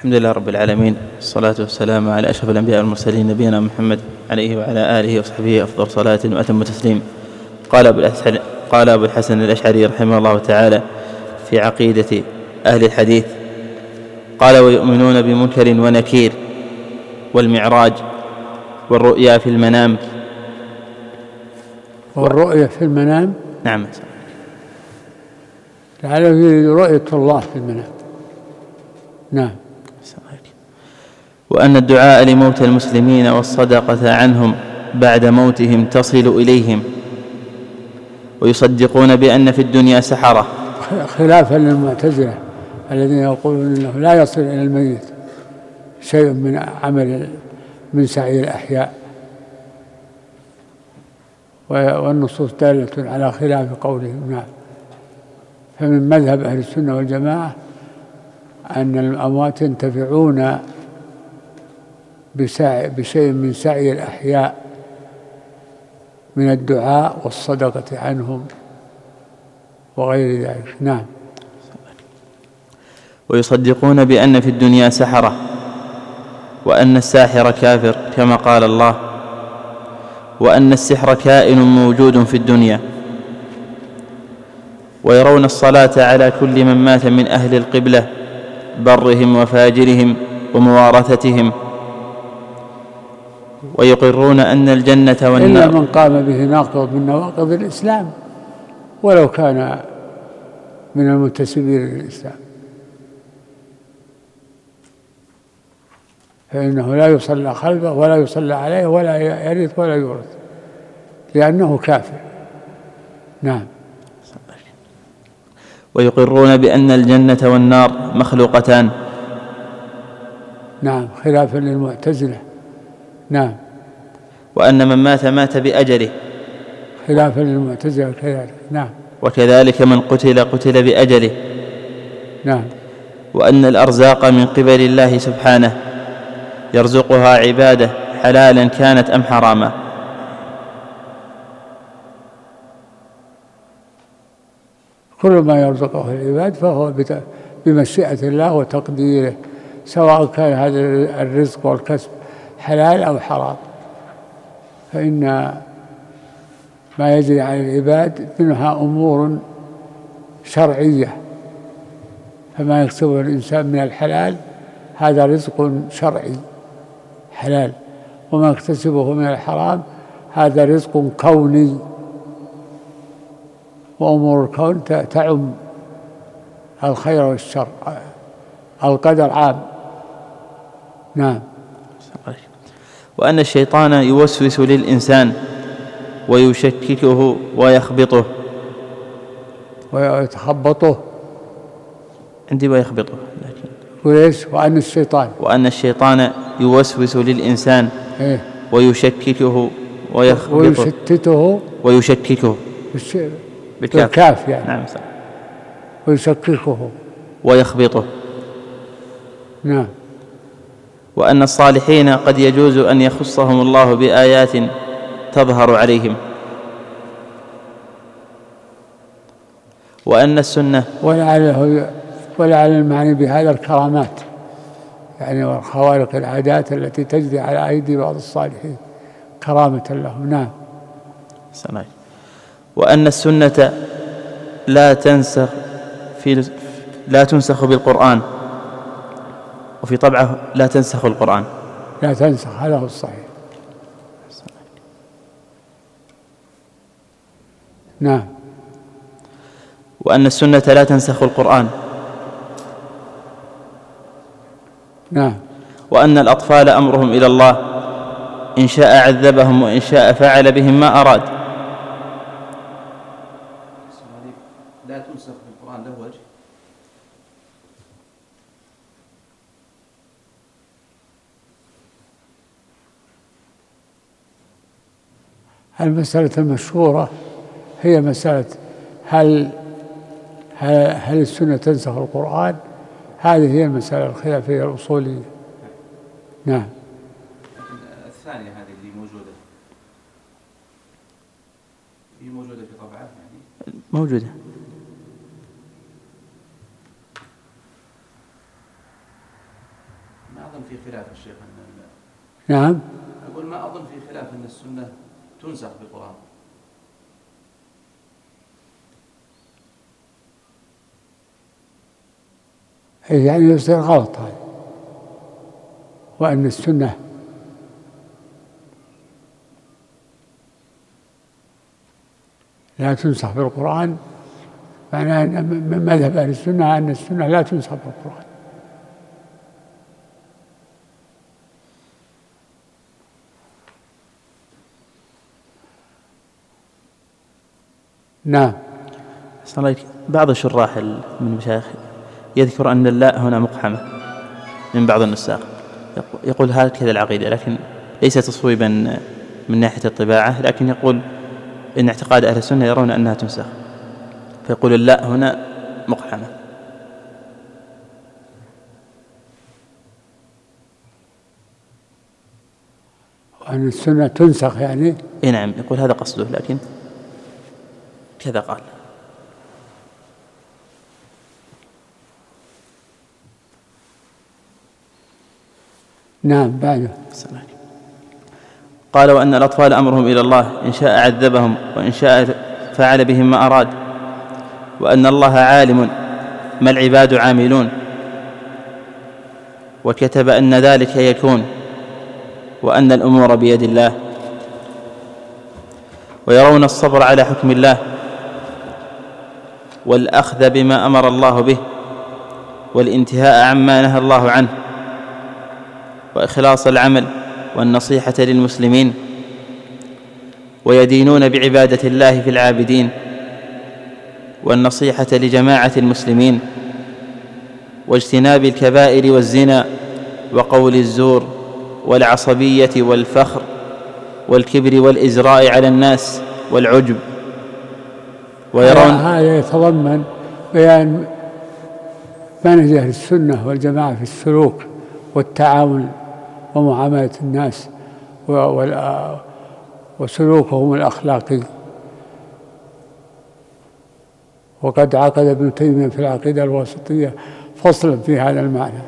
الحمد لله رب العالمين، والصلاة والسلام على أشرف الأنبياء والمرسلين نبينا محمد عليه وعلى آله وصحبه أفضل صلاة وأتم تسليم. قال أبو الحسن الأشعري رحمه الله تعالى في عقيدة أهل الحديث، قال: ويؤمنون بمنكر ونكير والمعراج والرؤيا في المنام. والرؤيا في المنام، نعم، لعله يريد رؤية الله في المنام. نعم. وأن الدعاء لموتى المسلمين والصدقة عنهم بعد موتهم تصل إليهم، ويصدقون بأن في الدنيا سحرة، خلافا للمعتزلة الذين يقولون أنه لا يصل إلى الميت شيء من عمل من سعي الأحياء، والنصوص دالة على خلاف قولهم. نعم. فمن مذهب أهل السنة والجماعة أن الأموات ينتفعون بشيء من سعي الأحياء من الدعاء والصدقة عنهم وغير ذلك. نعم. ويصدقون بأن في الدنيا سحرة، وأن الساحر كافر كما قال الله، وأن السحر كائن موجود في الدنيا. ويرون الصلاة على كل من مات من أهل القبلة، برهم وفاجرهم وموارثتهم. ويقرون أن الجنة والنار، إلا من قام به ناقض من نواقض الإسلام ولو كان من المنتسبين للإسلام، فإنه لا يصلى خلفه ولا يصلى عليه ولا يرث ولا يورث لأنه كافر. نعم. ويقرون بأن الجنة والنار مخلوقتان. نعم، خلافا للمعتزلة. نعم. وأن من مات بأجله، خلافا للمعتزلة كذلك. نعم. وكذلك من قتل بأجله. نعم. وأن الأرزاق من قبل الله سبحانه يرزقها عباده حلالا كانت أم حراما. كل ما يرزقه العباد فهو بمشيئة الله وتقديره، سواء كان هذا الرزق والكسب حلال أو حرام، فإن ما يجري على العباد منها أمور شرعية، فما يكسبه الإنسان من الحلال هذا رزق شرعي حلال، وما يكتسبه من الحرام هذا رزق كوني، وأمور الكون تعم الخير والشر، القدر عام. نعم. وأن الشيطان يوسوس للإنسان ويشككه ويخبطه. ويتخبطه عندي ويخبطه، لكن وليش؟ وأن الشيطان يوسوس للإنسان ويشككه ويخبطه ويشككه بالكاف يعني. نعم صح. ويشككه ويخبطه. نعم. وأن الصالحين قد يجوز أن يخصهم الله بآيات تظهر عليهم. وأن السنة، ولعل المعني بهذا الكرامات يعني والخوارق العادات التي تجري على أيدي بعض الصالحين كرامة لهم. نعم. صحيح. وأن السنة لا تنسخ بالقرآن، وفي طبعه لا تنسخ القرآن. لا تنسخ، هذا هو الصحيح. نعم. وأن السنة لا تنسخ القرآن. نعم. وأن الأطفال أمرهم إلى الله، إن شاء عذبهم وإن شاء فعل بهم ما أراد. لا تنسخ بالقرآن له وجه. المسألة المشهورة هي مسألة هل السنة تنسخ القرآن؟ هذه هي المسألة الخلافية الأصولية. نعم. الثانية هذه اللي موجودة في طبعه يعني موجودة. أظن في خلاف الشيخ نعم. أقول ما أظن في خلاف أن السنة تنسخ بالقرآن. يعني يصير غلط هذا، وأن السنة لا تنسخ بالقرآن، معناه من مذهب أهل السنة أن السنة لا تنسخ بالقرآن. نعم. بعض الشراح من المشايخ يذكر أن اللاء هنا مقحمة من بعض النساخ، يقول هكذا العقيدة، لكن ليس تصويبا من ناحية الطباعة، لكن يقول إن اعتقاد أهل السنة يرون أنها تنسخ، فيقول اللاء هنا مقحمة. وأن السنة تنسخ يعني؟ إيه نعم، يقول هذا قصده، لكن كذا قال. نعم. بعده قال وأن الأطفال أمرهم إلى الله، إن شاء عذبهم وإن شاء فعل بهم ما أراد، وأن الله عالم ما العباد عاملون، وكتب أن ذلك يكون، وأن الأمور بيد الله، ويرون الصبر على حكم الله، والأخذ بما أمر الله به، والانتهاء عما نهى الله عنه، وإخلاص العمل والنصيحة للمسلمين، ويدينون بعبادة الله في العابدين، والنصيحة لجماعة المسلمين، واجتناب الكبائر والزنا وقول الزور والعصبية والفخر والكبر والإزراء على الناس والعجب. ويرون هذا يتضمن بيان منهج أهل السنة والجماعة في السلوك والتعامل ومعاملة الناس وسلوكهم الأخلاقي. وقد عقد ابن تيمية في العقيدة الواسطية فصلا في هذا المعنى.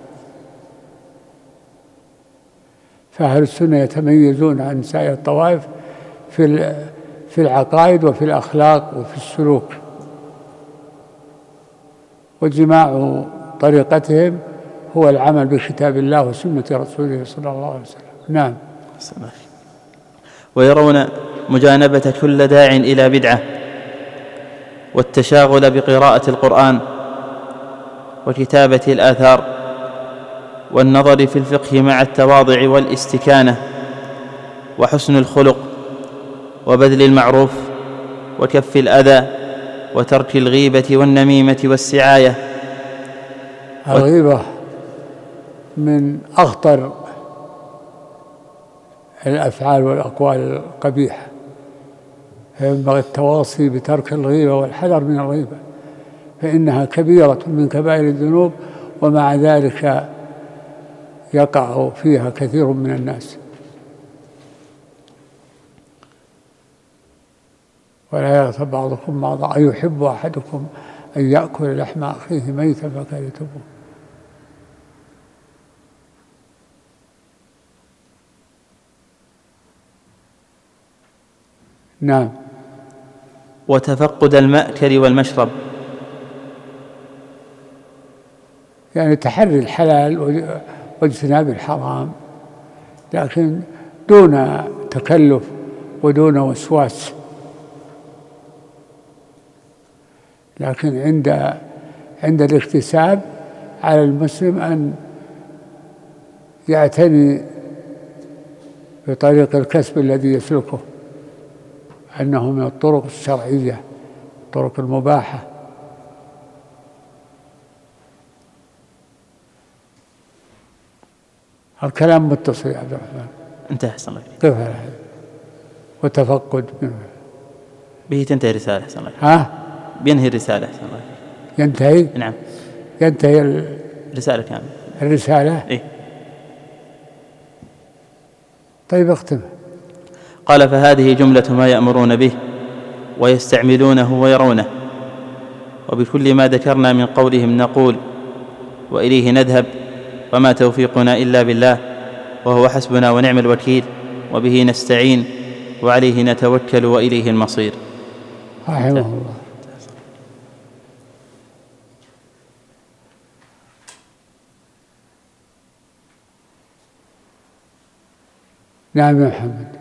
فأهل السنة يتميزون عن سائر الطوائف في العقائد وفي الأخلاق وفي السلوك، وجماع طريقتهم هو العمل بكتاب الله وسنة رسوله صلى الله عليه وسلم. نعم. ويرون مجانبة كل داع إلى بدعة، والتشاغل بقراءة القرآن وكتابة الآثار، والنظر في الفقه مع التواضع والاستكانة وحسن الخلق وبذل المعروف وكف الأذى وترك الغيبة والنميمة والسعاية. الغيبة من أخطر الأفعال والأقوال القبيحة، فينبغي التواصي بترك الغيبة والحذر من الغيبة، فإنها كبيرة من كبائر الذنوب، ومع ذلك يقع فيها كثير من الناس. ولا يغتب بعضكم بعضا أيحب أحدكم أن يأكل لحم أخيه ميتا فكرهتموه. نعم. وتفقد المأكل والمشرب، يعني تحري الحلال واجتناب الحرام، لكن دون تكلف ودون وسواس. لكن عند الاكتساب على المسلم أن يعتني بطريق الكسب الذي يسلكه، أنه من الطرق الشرعية، الطرق المباحة. الكلام متصل يا عبد الرحمن. انتهى حسن الله. كيف هذا؟ وتفقد به تنتهي الرسالة حسن الله. ها؟ بينهي الرسالة حسن الله. ينتهي؟ نعم. ينتهي الرسالة كاملة. الرسالة؟ إيه. طيب اختم. قال فهذه جملة ما يأمرون به ويستعملونه ويرونه، وبكل ما ذكرنا من قولهم نقول وإليه نذهب، وما توفيقنا إلا بالله، وهو حسبنا ونعم الوكيل، وبه نستعين وعليه نتوكل وإليه المصير. رحمه الله. نعم يا محمد.